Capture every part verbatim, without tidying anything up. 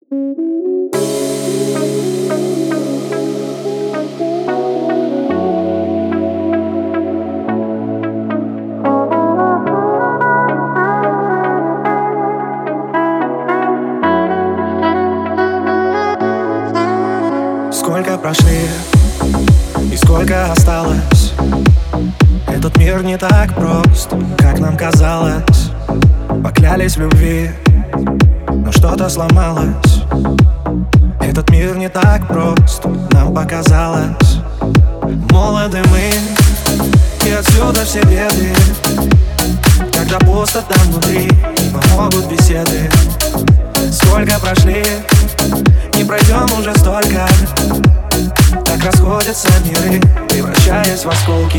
Сколько прошли и сколько осталось. Этот мир не так прост, как нам казалось. Поклялись в любви, но что-то сломалось. Этот мир не так прост, нам показалось. Молоды мы, и отсюда все беды. Когда пусто там внутри, помогут беседы. Сколько прошли, не пройдем уже столько. Так расходятся миры, превращаясь в осколки.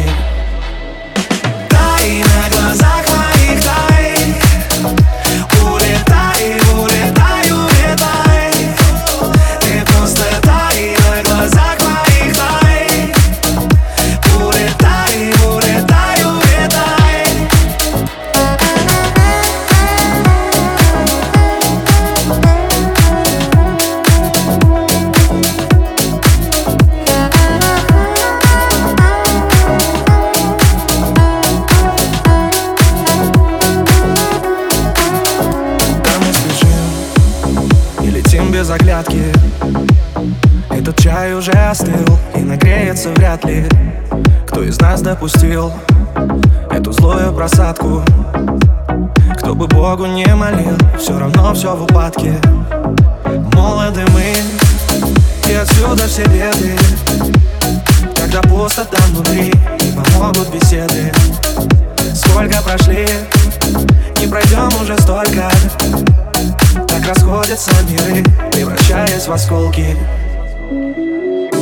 Тай на глазах моих, тай. Улетай, улетай, улетай. Ты просто тай на глазах моих, тай. Улетай, улетай, улетай. Без оглядки. Этот чай уже остыл и нагреется вряд ли. Кто из нас допустил эту злую просадку? Кто бы Богу не молил, все равно все в упадке. Молоды мы, и отсюда все беды. Когда пусто там внутри, не помогут беседы. Сколько прошли, не пройдем уже столько. Так расходятся миры, превращаясь в осколки.